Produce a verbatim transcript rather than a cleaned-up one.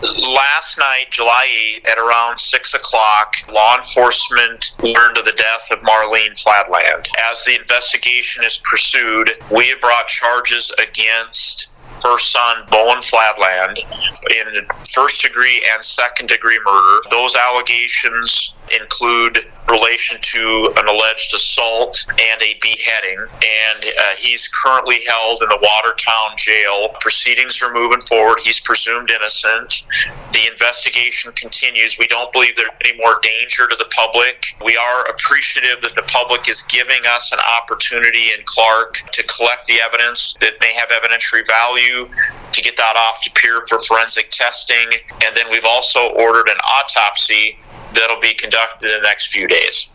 Last night, July eighth, at around six o'clock, law enforcement learned of the death of Marlene Flatland. As the investigation is pursued, we have brought charges against her son, Bowen Flatland, in first degree and second degree murder. Those allegations include relation to an alleged assault and a beheading, and uh, he's currently held in the Watertown jail. Proceedings are moving forward. He's presumed innocent. The investigation continues. We don't believe there's any more danger to the public. We are appreciative that the public is giving us an opportunity in Clark to collect the evidence that may have evidentiary value, to get that off to peer for forensic testing, and then we've also ordered an autopsy that'll be conducted in the next few days.